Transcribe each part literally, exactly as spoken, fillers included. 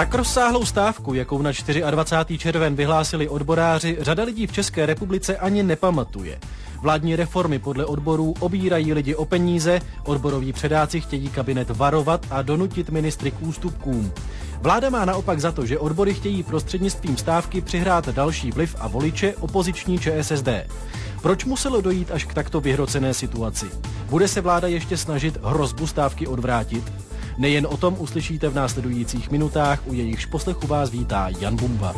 Tak rozsáhlou stávku, jakou na dvacátého čtvrtého červen vyhlásili odboráři, řada lidí v České republice ani nepamatuje. Vládní reformy podle odborů obírají lidi o peníze, odboroví předáci chtějí kabinet varovat a donutit ministry k ústupkům. Vláda má naopak za to, že odbory chtějí prostřednictvím stávky přihrát další vliv a voliče opoziční ČSSD. Proč muselo dojít až k takto vyhrocené situaci? Bude se vláda ještě snažit hrozbu stávky odvrátit? Nejen o tom uslyšíte v následujících minutách, u jejichž poslechu vás vítá Jan Bumba.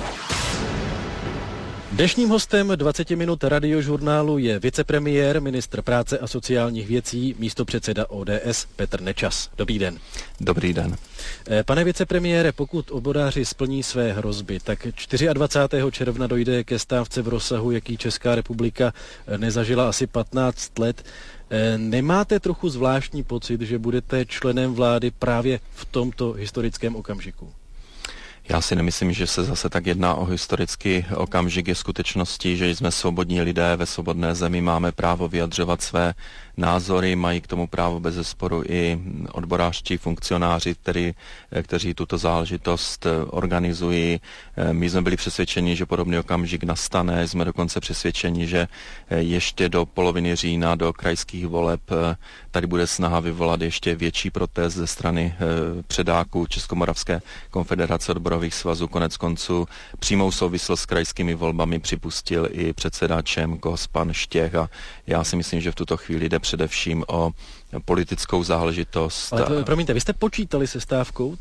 Dnešním hostem dvacet minut radiožurnálu je vicepremiér, ministr práce a sociálních věcí, místopředseda O D S Petr Nečas. Dobrý den. Dobrý den. Pane vicepremiére, pokud odboráři splní své hrozby, tak dvacátého čtvrtého června dojde ke stávce v rozsahu, jaký Česká republika nezažila asi patnáct let. Nemáte trochu zvláštní pocit, že budete členem vlády právě v tomto historickém okamžiku? Já si nemyslím, že se zase tak jedná o historický okamžik. Je skutečností, že jsme svobodní lidé ve svobodné zemi, máme právo vyjadřovat své názory, mají k tomu právo bezesporu i odborářští funkcionáři, který, kteří tuto záležitost organizují. My jsme byli přesvědčeni, že podobný okamžik nastane, jsme dokonce přesvědčeni, že ještě do poloviny října, do krajských voleb, tady bude snaha vyvolat ještě větší protest ze strany předáků Českomoravské konfederace odborových svazů. Konec konců přímou souvislost s krajskými volbami připustil i předseda ČEMKOS pan Štěch a já si myslím, že v tuto chvíli jde především o politickou záležitost. Ale promiňte, vy jste počítali se stávkou?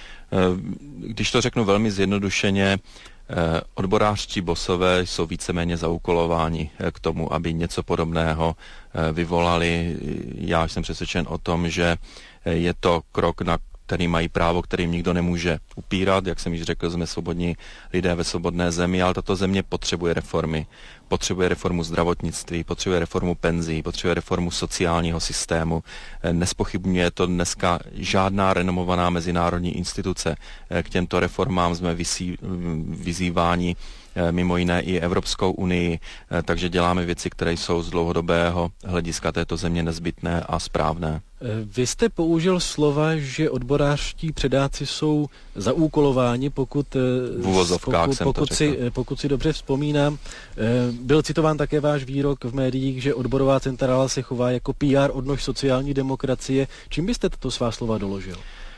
Když to řeknu velmi zjednodušeně, odborářští bosové jsou víceméně zaúkolováni k tomu, aby něco podobného vyvolali. Já jsem přesvědčen o tom, že je to krok, na který mají právo, kterým nikdo nemůže upírat. Jak jsem již řekl, jsme svobodní lidé ve svobodné zemi, ale tato země potřebuje reformy. Potřebuje reformu zdravotnictví, potřebuje reformu penzí, potřebuje reformu sociálního systému. Nespochybňuje to dneska žádná renomovaná mezinárodní instituce. K těmto reformám jsme vysí, vyzýváni mimo jiné i Evropskou unii, takže děláme věci, které jsou z dlouhodobého hlediska této země nezbytné a správné. Vy jste použil slova, že odborářští předáci jsou zaúkolováni, pokud, pokud, jsem pokud, si, pokud si dobře vzpomínám. Byl citován také váš výrok v médiích, že odborová centrála se chová jako P R odnož sociální demokracie. Čím byste tato svá slova doložil?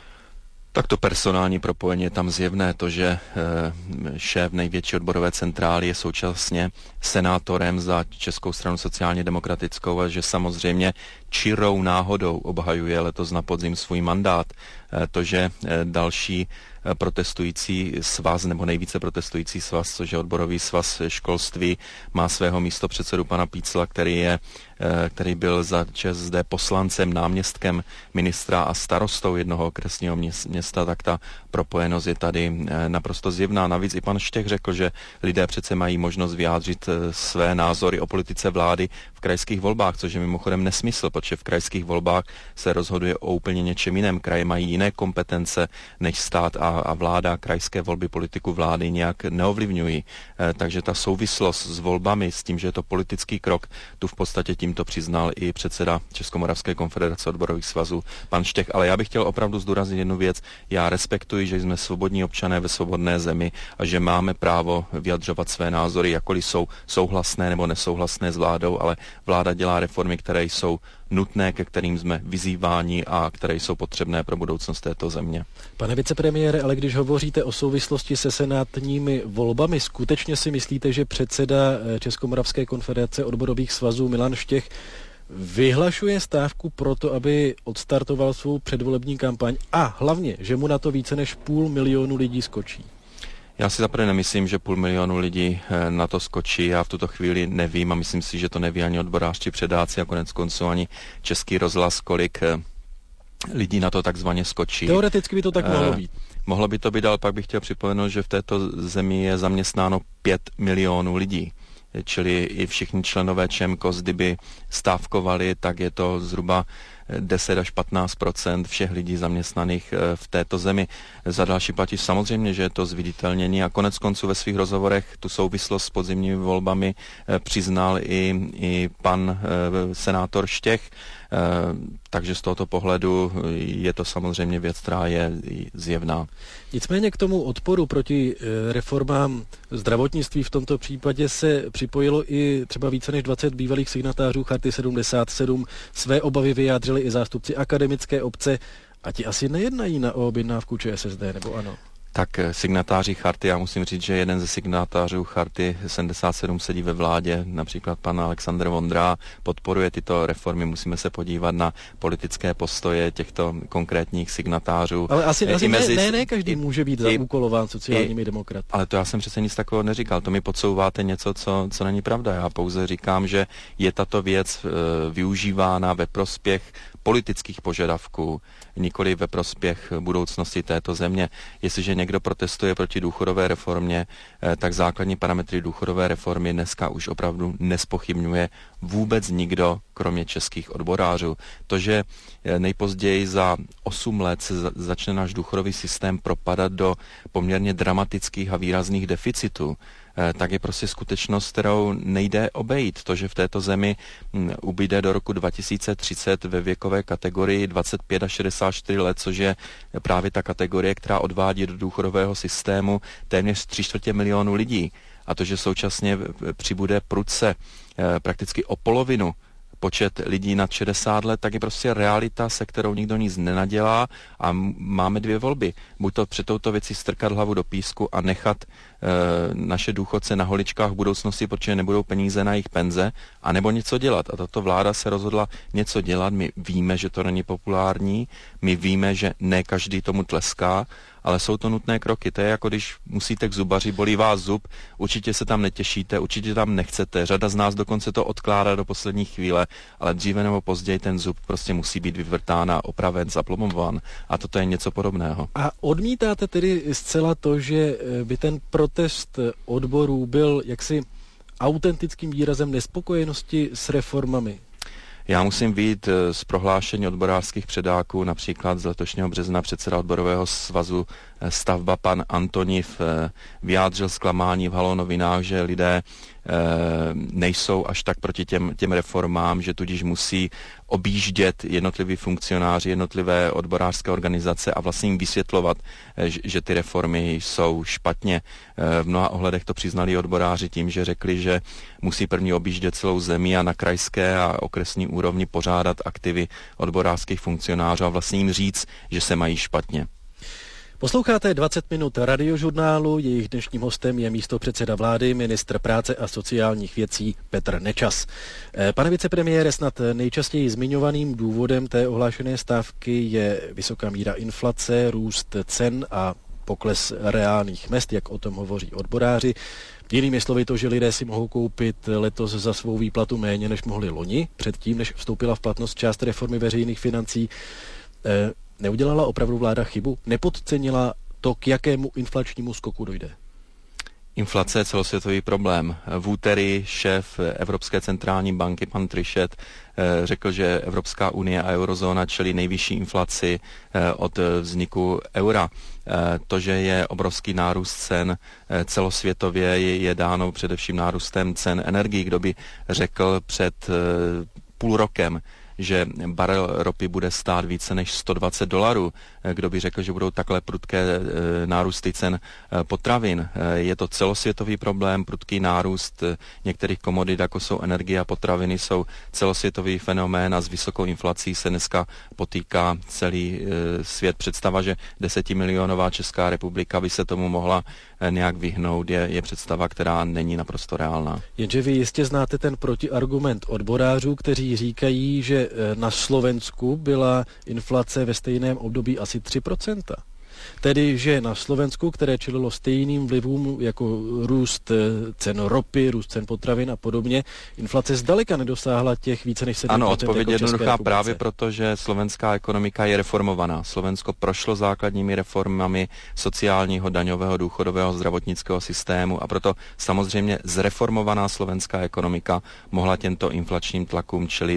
Tak to personální propojení je tam zjevné, to, že e, šéf největší odborové centrály je současně senátorem za Českou stranu sociálně demokratickou a že samozřejmě čirou náhodou obhajuje letos na podzim svůj mandát. E, to, že e, další protestující svaz, nebo nejvíce protestující svaz, což je odborový svaz školství, má svého místopředsedu pana Pícla, který je, který byl za ČSSD poslancem, náměstkem ministra a starostou jednoho okresního města, tak ta propojenost je tady naprosto zjevná. Navíc i pan Štěch řekl, že lidé přece mají možnost vyjádřit své názory o politice vlády v krajských volbách, což je mimochodem nesmysl, protože v krajských volbách se rozhoduje o úplně něčem jiném. Kraje mají jiné kompetence než stát a, a vláda, krajské volby politiku vlády nějak neovlivňují. E, takže ta souvislost s volbami, s tím, že je to politický krok, tu v podstatě tímto přiznal i předseda Českomoravské konfederace odborových svazů pan Štěch. Ale já bych chtěl opravdu zdůraznit jednu věc. Já respektuji, že jsme svobodní občané ve svobodné zemi a že máme právo vyjadřovat své názory, jakkoliv jsou souhlasné nebo nesouhlasné s vládou, ale vláda dělá reformy, které jsou nutné, ke kterým jsme vyzýváni a které jsou potřebné pro budoucnost této země. Pane vicepremiére, ale když hovoříte o souvislosti se senátními volbami, skutečně si myslíte, že předseda Českomoravské konfederace odborových svazů Milan Štěch vyhlašuje stávku proto, aby odstartoval svou předvolební kampaň a hlavně, že mu na to více než půl milionu lidí skočí? Já si zaprvé nemyslím, že půl milionu lidí na to skočí. Já v tuto chvíli nevím a myslím si, že to neví ani odborářští předáci a konec konců ani Český rozhlas, kolik lidí na to takzvaně skočí. Teoreticky by to tak mohlo být. Mohlo by to být, ale pak bych chtěl připomenout, že v této zemi je zaměstnáno pět milionů lidí. Čili i všichni členové ČEMKOS, kdyby stávkovali, tak je to zhruba deset až patnáct procent všech lidí zaměstnaných v této zemi. Za další platí samozřejmě, že je to zviditelnění a konec konců ve svých rozhovorech tu souvislost s podzimními volbami přiznal i, i pan senátor Štěch. takže z tohoto pohledu je to samozřejmě věc, která je zjevná. Nicméně k tomu odporu proti reformám zdravotnictví v tomto případě se připojilo i třeba více než dvacet bývalých signatářů Charty sedmdesát sedm. Své obavy vyjádřili i zástupci akademické obce a ti asi nejednají na objednávku ČSSD, nebo ano? Tak signatáři charty, já musím říct, že jeden ze signatářů charty sedmdesát sedm sedí ve vládě, například pan Alexander Vondra, podporuje tyto reformy, musíme se podívat na politické postoje těchto konkrétních signatářů. Ale asi, asi mezi, ne, ne, ne každý i, může být zaúkolován sociálními i, demokraty. Ale to já jsem přece nic takového neříkal, to mi podsouváte něco, co, co není pravda. Já pouze říkám, že je tato věc e, využívána ve prospěch politických požadavků, nikoli ve prospěch budoucnosti této země. Jestliže někdo protestuje proti důchodové reformě, tak základní parametry důchodové reformy dneska už opravdu nespochybňuje vůbec nikdo, kromě českých odborářů. To, že nejpozději za osm let se začne náš důchodový systém propadat do poměrně dramatických a výrazných deficitů, tak je prostě skutečnost, kterou nejde obejít. To, že v této zemi ubyde do roku dva tisíce třicet ve věkové kategorii dvacet pět až šedesát čtyři let, což je právě ta kategorie, která odvádí do důchodového systému téměř tři čtvrtě milionu lidí. A to, že současně přibude prudce prakticky o polovinu počet lidí nad šedesát let, tak je prostě realita, se kterou nikdo nic nenadělá a máme dvě volby. Buď to před touto věcí strkat hlavu do písku a nechat e, naše důchodce na holičkách v budoucnosti, protože nebudou peníze na jejich penze, anebo něco dělat. A tato vláda se rozhodla něco dělat. My víme, že to není populární, my víme, že ne každý tomu tleská, ale jsou to nutné kroky. To je jako když musíte k zubaři, bolí vás zub, určitě se tam netěšíte, určitě tam nechcete. Řada z nás dokonce to odkládá do poslední chvíle, ale dříve nebo později ten zub prostě musí být vyvrtán a opraven, zaplomován. A toto je něco podobného. A odmítáte tedy zcela to, že by ten protest odborů byl jaksi autentickým výrazem nespokojenosti s reformami? Já musím vyjít z prohlášení odborářských předáků, například z letošního března předseda odborového svazu Stavba pan Antoniv vyjádřil zklamání v Halo novinách, že lidé nejsou až tak proti těm, těm reformám, že tudíž musí objíždět jednotliví funkcionáři, jednotlivé odborářské organizace a vlastně jim vysvětlovat, že ty reformy jsou špatně. V mnoha ohledech to přiznali odboráři tím, že řekli, že musí první objíždět celou zemi a na krajské a okresní úrovni pořádat aktivy odborářských funkcionářů a vlastně jim říct, že se mají špatně. Posloucháte dvacet minut radiožurnálu, jejich dnešním hostem je místopředseda vlády, ministr práce a sociálních věcí Petr Nečas. Pane vicepremiére, snad nejčastěji zmiňovaným důvodem té ohlášené stávky je vysoká míra inflace, růst cen a pokles reálných mezd, jak o tom hovoří odboráři. Jinými slovy to, že lidé si mohou koupit letos za svou výplatu méně, než mohli loni, předtím, než vstoupila v platnost část reformy veřejných financí. Neudělala opravdu vláda chybu? Nepodcenila to, k jakému inflačnímu skoku dojde? Inflace je celosvětový problém. V úterý šéf Evropské centrální banky, pan Trichet, řekl, že Evropská unie a eurozóna čelí nejvyšší inflaci od vzniku eura. To, že je obrovský nárůst cen celosvětově, je dáno především nárůstem cen energií. Kdo by řekl před půl rokem, že barel ropy bude stát více než sto dvacet dolarů. Kdo by řekl, že budou takhle prudké nárůsty cen potravin. Je to celosvětový problém, prudký nárůst některých komodit, jako jsou energie a potraviny, jsou celosvětový fenomén a s vysokou inflací se dneska potýká celý svět. Představa, že desetimilionová Česká republika by se tomu mohla nějak vyhnout, je, je představa, která není naprosto reálná. Jenže vy jistě znáte ten protiargument odborářů, kteří říkají, že na Slovensku byla inflace ve stejném období asi tři procenta. Tedy, že na Slovensku, které čelilo stejným vlivům jako růst cen ropy, růst cen potravin a podobně, inflace zdaleka nedosáhla těch více než sedm procent. Ano, odpověď jako jednoduchá právě proto, že slovenská ekonomika je reformovaná. Slovensko prošlo základními reformami sociálního, daňového, důchodového, zdravotnického systému a proto samozřejmě zreformovaná slovenská ekonomika mohla těmto inflačním tlakům čelit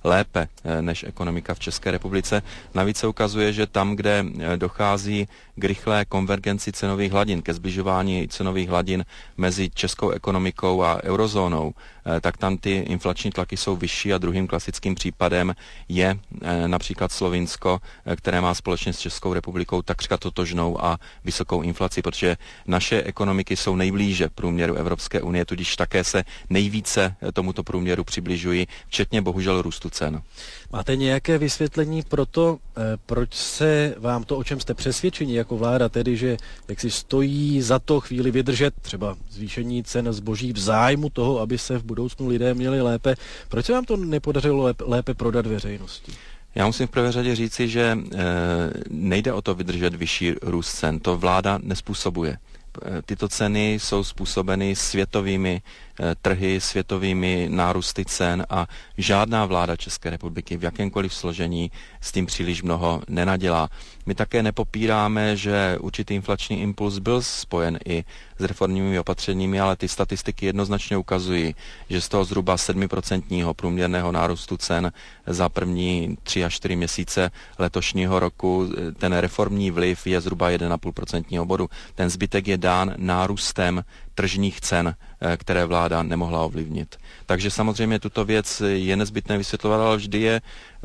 lépe než ekonomika v České republice. Navíc se ukazuje, že tam, kde dochází k rychlé konvergenci cenových hladin, ke zbližování cenových hladin mezi českou ekonomikou a eurozónou, tak tam ty inflační tlaky jsou vyšší a druhým klasickým případem je například Slovinsko, které má společně s Českou republikou takřka totožnou a vysokou inflaci, protože naše ekonomiky jsou nejblíže průměru Evropské unie, tudíž také se nejvíce tomuto průměru přibližují, včetně bohužel růstu cen. Máte nějaké vysvětlení pro to, proč se vám to, o čem jste přesvědčeni jako vláda, tedy že jak si stojí za to chvíli vydržet třeba zvýšení cen zboží v zájmu toho, aby se v budoucnu lidé měli lépe, proč se vám to nepodařilo lépe, lépe prodat veřejnosti? Já musím v prvé řadě říci, že e, nejde o to vydržet vyšší růst cen, to vláda nespůsobuje. Tyto ceny jsou způsobeny světovými trhy, světovými nárůsty cen a žádná vláda České republiky v jakémkoliv složení s tím příliš mnoho nenadělá. My také nepopíráme, že určitý inflační impuls byl spojen i s reformními opatřeními, ale ty statistiky jednoznačně ukazují, že z toho zhruba sedmiprocentního průměrného nárůstu cen za první tři až čtyři měsíce letošního roku ten reformní vliv je zhruba jeden a půl procentního bodu. Ten zbytek je dán nárůstem tržních cen, které vláda nemohla ovlivnit. Takže samozřejmě tuto věc je nezbytné vysvětlovat, ale vždy je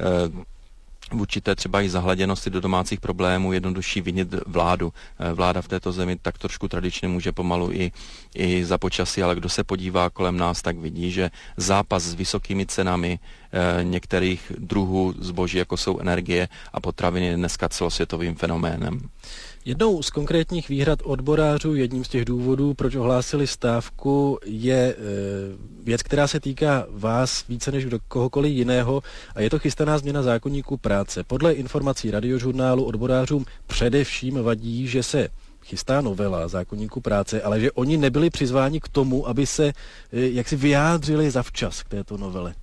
v určité třeba i zahleděnosti do domácích problémů jednodušší vinit vládu. Vláda v této zemi tak trošku tradičně může pomalu i, i za počasí, ale kdo se podívá kolem nás, tak vidí, že zápas s vysokými cenami e, některých druhů zboží, jako jsou energie a potraviny, je dneska celosvětovým fenoménem. Jednou z konkrétních výhrad odborářů, jedním z těch důvodů, proč ohlásili stávku, je e, věc, která se týká vás více než do kohokoliv jiného a je to chystaná změna zákoníku práce. Podle informací Radiožurnálu odborářům především vadí, že se chystá novela zákoníku práce, ale že oni nebyli přizváni k tomu, aby se e, jaksi vyjádřili zavčas k této novele.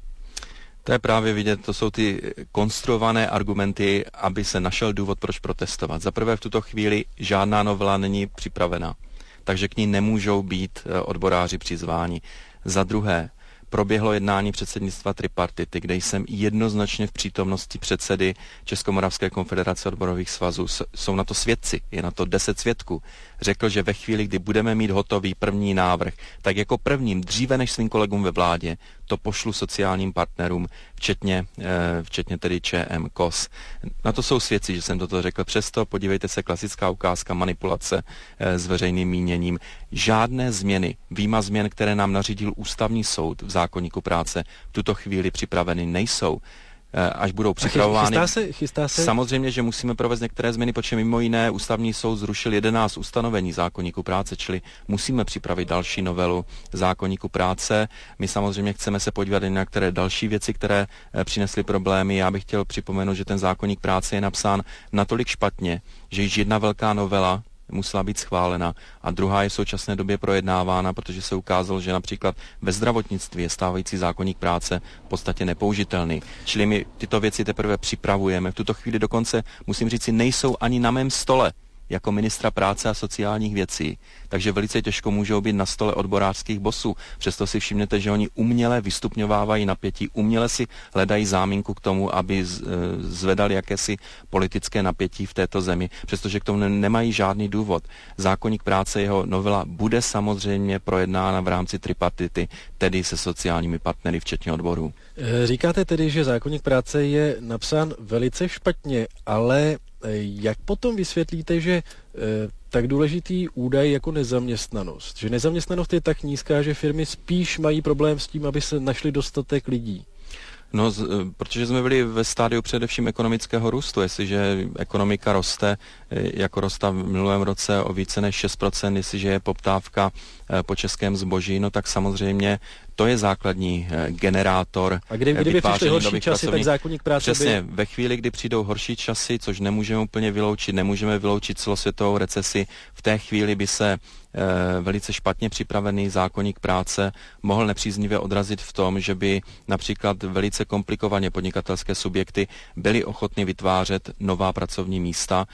To je právě vidět, to jsou ty konstruované argumenty, aby se našel důvod, proč protestovat. Za prvé v tuto chvíli žádná novela není připravena, takže k ní nemůžou být odboráři přizváni. Za druhé, proběhlo jednání předsednictva tripartity, kde jsem jednoznačně v přítomnosti předsedy Českomoravské konfederace odborových svazů, jsou na to svědci, je na to deset svědků, řekl, že ve chvíli, kdy budeme mít hotový první návrh, tak jako prvním, dříve než svým kolegům ve vládě, to pošlu sociálním partnerům, včetně, včetně tedy ČM, K O S. Na to jsou svědci, že jsem toto řekl. Přesto podívejte se, klasická ukázka manipulace s veřejným míněním. Žádné změny, výjima změn, které nám nařídil ústavní soud v zákoníku práce, v tuto chvíli připraveny nejsou. Až budou připravovány. Chystá se, chystá se? Samozřejmě, že musíme provést některé změny, protože mimo jiné ústavní soud zrušil jedenáct ustanovení zákoníku práce, čili musíme připravit další novelu zákoníku práce. My samozřejmě chceme se podívat na některé další věci, které přinesly problémy. Já bych chtěl připomenout, že ten zákoník práce je napsán natolik špatně, že již jedna velká novela musela být schválena a druhá je v současné době projednávána, protože se ukázalo, že například ve zdravotnictví je stávající zákoník práce v podstatě nepoužitelný. Čili my tyto věci teprve připravujeme. V tuto chvíli dokonce, musím říct, nejsou ani na mém stole jako ministra práce a sociálních věcí. Takže velice těžko můžou být na stole odborářských bosů. Přesto si všimnete, že oni uměle vystupňovávají napětí, uměle si hledají záminku k tomu, aby zvedali jakési politické napětí v této zemi, přestože k tomu nemají žádný důvod. Zákoník práce, jeho novela bude samozřejmě projednána v rámci tripartity, tedy se sociálními partnery, včetně odborů. Říkáte tedy, že zákoník práce je napsán velice špatně, ale jak potom vysvětlíte, že e, tak důležitý údaj jako nezaměstnanost, že nezaměstnanost je tak nízká, že firmy spíš mají problém s tím, aby se našli dostatek lidí? No, z, protože jsme byli ve stádiu především ekonomického růstu. Jestliže ekonomika roste, jako rostla v minulém roce o více než šest procent, jestliže je poptávka po českém zboží, no tak samozřejmě to je základní generátor. A kdy, kdyby přišly horší časy, tak zákoník práce Přesně, by... ve chvíli, kdy přijdou horší časy, což nemůžeme úplně vyloučit, nemůžeme vyloučit celosvětovou recesi, v té chvíli by se e, velice špatně připravený zákoník práce mohl nepříznivě odrazit v tom, že by například velice komplikovaně podnikatelské subjekty byly ochotny vytvářet nová pracovní místa, e,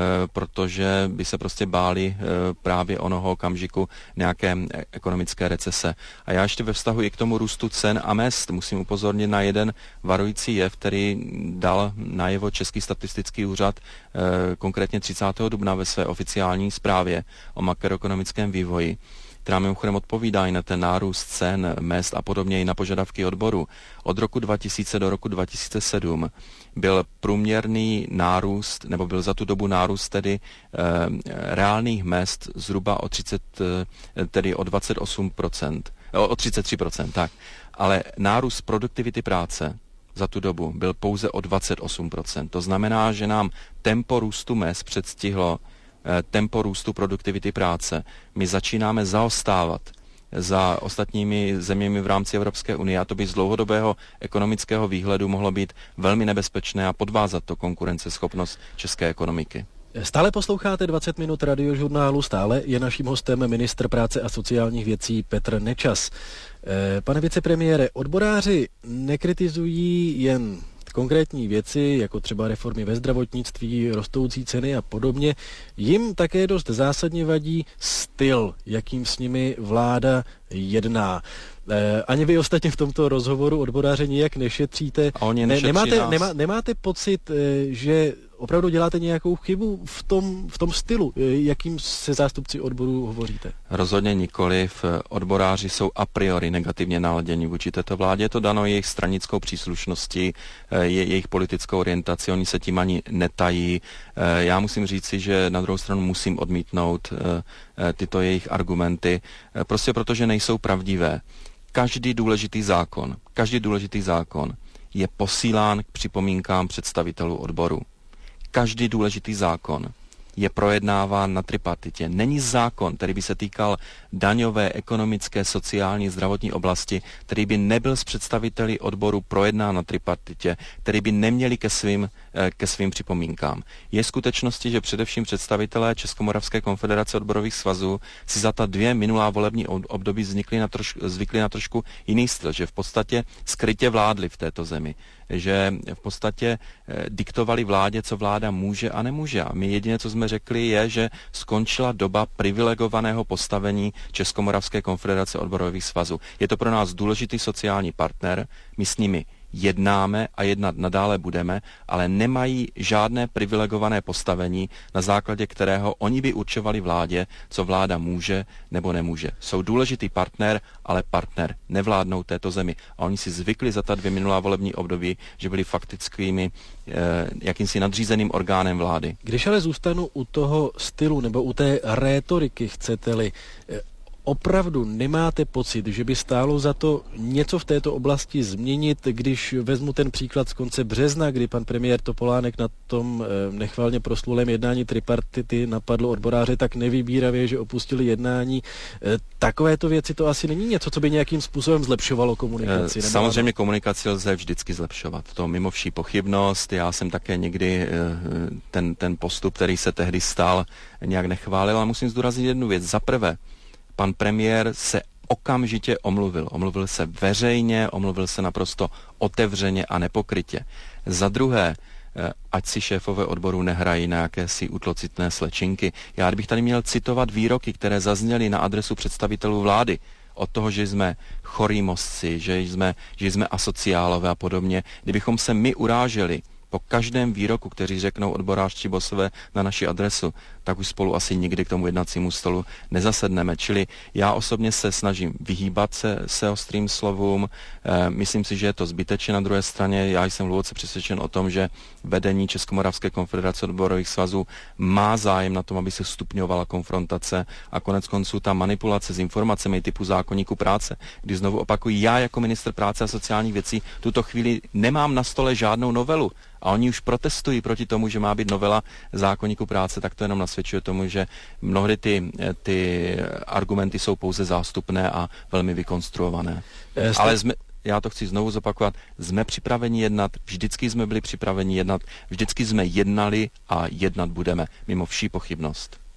protože by se prostě báli právě onoho okamžiku nějaké ekonomické recese. A já ještě ve vztahu i k tomu růstu cen a mezd musím upozornit na jeden varující jev, který dal najevo Český statistický úřad konkrétně třicátého dubna ve své oficiální zprávě o makroekonomickém vývoji, která mimochodem odpovídá i na ten nárůst cen, mezd a podobně i na požadavky odboru. Od roku dva tisíce do roku dva tisíce sedm byl průměrný nárůst, nebo byl za tu dobu nárůst tedy e, reálných mezd zhruba o třicet, tedy o dvacet osm procent, o, o třicet tři procent, tak. Ale nárůst produktivity práce za tu dobu byl pouze o dvacet osm procent. To znamená, že nám tempo růstu mezd předstihlo tempo růstu produktivity práce. My začínáme zaostávat za ostatními zeměmi v rámci Evropské unie a to by z dlouhodobého ekonomického výhledu mohlo být velmi nebezpečné a podvázat to konkurenceschopnost české ekonomiky. Stále posloucháte dvacet minut radiožurnálu, stále je naším hostem ministr práce a sociálních věcí Petr Nečas. Pane vicepremiére, odboráři nekritizují jen konkrétní věci, jako třeba reformy ve zdravotnictví, rostoucí ceny a podobně. Jim také dost zásadně vadí styl, jakým s nimi vláda jedná. E, ani vy ostatně v tomto rozhovoru odboráře nijak nešetříte. A oni nešetří nemáte, nás. Nemá, nemáte pocit, že opravdu děláte nějakou chybu v tom, v tom stylu, jakým se zástupci odborů hovoříte? Rozhodně nikoliv. Odboráři jsou a priori negativně naladěni vůči této vládě. Je to dano jejich stranickou příslušností, je, jejich politickou orientaci, oni se tím ani netají. Já musím říci, že na druhou stranu musím odmítnout tyto jejich argumenty, prostě protože nejsou pravdivé. Každý důležitý zákon, každý důležitý zákon je posílán k připomínkám představitelů odboru. Každý důležitý zákon je projednáván na tripartitě. Není zákon, který by se týkal daňové, ekonomické, sociální, zdravotní oblasti, který by nebyl s představiteli odboru projednán na tripartitě, který by neměli ke svým, ke svým připomínkám. Je skutečnosti, že především představitelé Českomoravské konfederace odborových svazů si za ta dvě minulá volební období zvykli na, troš, zvykli na trošku jiný styl, že v podstatě skrytě vládli v této zemi, že v podstatě diktovali vládě, co vláda může a nemůže. A my jediné, co jsme řekli, je, že skončila doba privilegovaného postavení Českomoravské konfederace odborových svazů. Je to pro nás důležitý sociální partner, my s nimi jednáme a jednat nadále budeme, ale nemají žádné privilegované postavení, na základě kterého oni by určovali vládě, co vláda může nebo nemůže. Jsou důležitý partner, ale partner, nevládnou této zemi. A oni si zvykli za ta dvě minulá volební období, že byli faktickými eh, jakýmsi nadřízeným orgánem vlády. Když ale zůstanu u toho stylu nebo u té rétoriky, chcete-li, eh, opravdu nemáte pocit, že by stálo za to něco v této oblasti změnit, když vezmu ten příklad z konce března, kdy pan premiér Topolánek na tom nechvalně proslulém jednání tripartity napadl odboráře tak nevybíravě, že opustili jednání. Takovéto věci to asi není něco, co by nějakým způsobem zlepšovalo komunikaci. Samozřejmě komunikaci lze vždycky zlepšovat. To mimo vší pochybnost. Já jsem také někdy ten, ten postup, který se tehdy stal, nějak nechválil, ale musím zdůraznit jednu věc. Za prvé, pan premiér se okamžitě omluvil. Omluvil se veřejně, omluvil se naprosto otevřeně a nepokrytě. Za druhé, ať si šéfové odboru nehrají na jakési utlocitné slečinky. Já bych tady měl citovat výroky, které zazněly na adresu představitelů vlády. Od toho, že jsme chorí mozci, že jsme, že jsme asociálové a podobně. Kdybychom se my uráželi po každém výroku, kteří řeknou odborářští bosové na naši adresu, tak už spolu asi nikdy k tomu jednacímu stolu nezasedneme. Čili já osobně se snažím vyhýbat se, se ostrým slovům. E, myslím si, že je to zbytečné. Na druhé straně já jsem hluboce přesvědčen o tom, že vedení Českomoravské konfederace odborových svazů má zájem na tom, aby se stupňovala konfrontace a konec konců ta manipulace s informacemi typu zákoníku práce, kdy znovu opakuji, já jako ministr práce a sociálních věcí tuto chvíli nemám na stole žádnou novelu. A oni už protestují proti tomu, že má být novela zákoníku práce, tak to jenom nasvědčuje tomu, že mnohdy ty, ty argumenty jsou pouze zástupné a velmi vykonstruované. Jste... Ale jsme, já to chci znovu zopakovat, jsme připraveni jednat, vždycky jsme byli připraveni jednat, vždycky jsme jednali a jednat budeme, mimo vší pochybnost.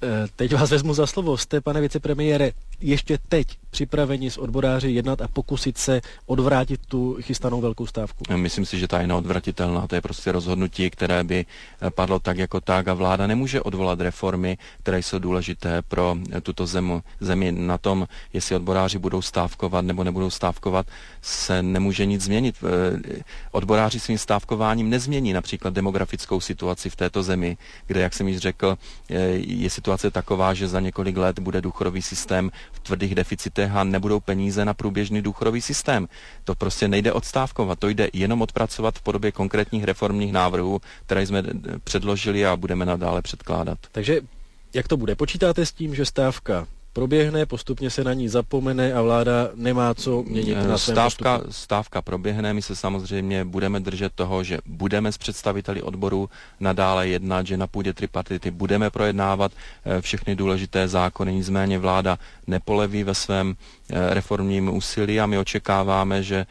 Teď vás vezmu za slovo. Jste, pane vicepremiére, ještě teď připraveni s odboráři jednat a pokusit se odvrátit tu chystanou velkou stávku? Myslím si, že ta je neodvratitelná. To je prostě rozhodnutí, které by padlo tak jako tak a vláda nemůže odvolat reformy, které jsou důležité pro tuto zemi. zemi. Na tom, jestli odboráři budou stávkovat nebo nebudou stávkovat, se nemůže nic změnit. Odboráři svým stávkováním nezmění například demografickou situaci v této zemi, kde, jak jsem již řekl, je situace taková, že za několik let bude důchodový systém v tvrdých deficitech a nebudou peníze na průběžný důchodový systém. To prostě nejde odstávkovat, to jde jenom odpracovat v podobě konkrétních reformních návrhů, které jsme předložili a budeme nadále předkládat. Takže jak to bude? Počítáte s tím, že stávka proběhne, postupně se na ní zapomene a vláda nemá co měnit na svém stávka, postupu? Stávka proběhne, my se samozřejmě budeme držet toho, že budeme s představiteli odborů nadále jednat, že na půdě tripartity budeme projednávat všechny důležité zákony, nicméně vláda nepoleví ve svém reformním úsilí a my očekáváme, že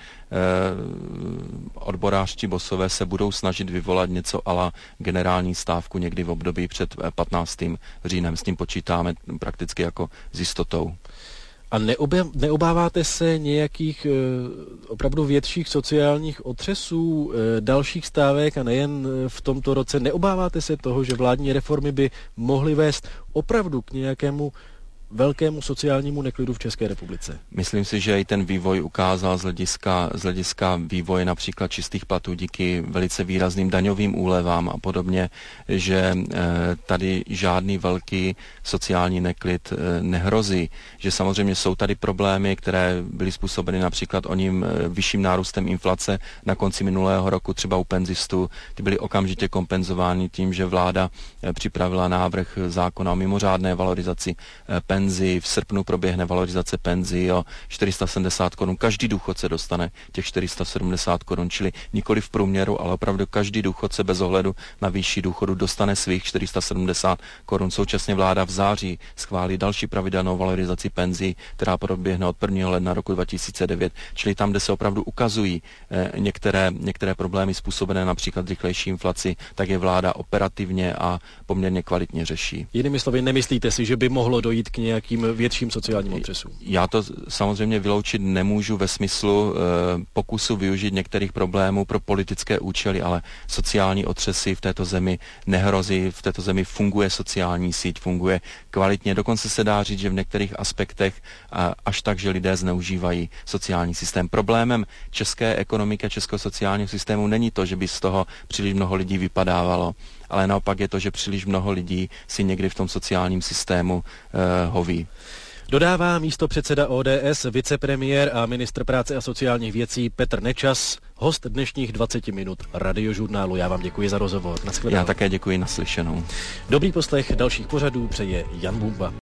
odborářští bosové se budou snažit vyvolat něco ala generální stávku někdy v období před patnáctým říjnem. S tím počítáme prakticky jako s jistotou. A neobě, neobáváte se nějakých e, opravdu větších sociálních otřesů, e, dalších stávek a nejen v tomto roce? Neobáváte se toho, že vládní reformy by mohly vést opravdu k nějakému velkému sociálnímu neklidu v České republice? Myslím si, že i ten vývoj ukázal z hlediska, z hlediska vývoje například čistých platů díky velice výrazným daňovým úlevám a podobně, že e, tady žádný velký sociální neklid e, nehrozí. Že samozřejmě jsou tady problémy, které byly způsobeny například oním e, vyšším nárůstem inflace na konci minulého roku, třeba u penzistů. Ty byly okamžitě kompenzovány tím, že vláda e, připravila návrh zákona o mimořádné valorizaci e, penzí. V srpnu proběhne valorizace penzí o čtyři sta sedmdesát korun. Každý důchodce dostane těch čtyři sta sedmdesát korun, čili nikoli v průměru, ale opravdu každý důchodce bez ohledu na výši důchodu dostane svých čtyři sta sedmdesát korun. Současně vláda v září schválí další pravidelnou valorizaci penzí, která proběhne od prvního ledna roku dva tisíce devět, čili tam, kde se opravdu ukazují eh, některé, některé problémy způsobené například rychlejší inflaci, tak je vláda operativně a poměrně kvalitně řeší. Jinými slovy, nemyslíte si, že by mohlo dojít k nějakým větším sociálním otřesům? Já to samozřejmě vyloučit nemůžu ve smyslu e, pokusu využít některých problémů pro politické účely, ale sociální otřesy v této zemi nehrozí, v této zemi funguje sociální síť, funguje kvalitně, dokonce se dá říct, že v některých aspektech a, až tak, že lidé zneužívají sociální systém. Problémem české ekonomiky a českého sociálního systému není to, že by z toho příliš mnoho lidí vypadávalo, ale naopak je to, že příliš mnoho lidí si někdy v tom sociálním systému e, hoví. Dodává místopředseda O D S, vicepremiér a ministr práce a sociálních věcí Petr Nečas, host dnešních dvacet minut Radiožurnálu. Já vám děkuji za rozhovor. Já také děkuji, naslyšenou. Dobrý poslech dalších pořadů přeje Jan Bumba.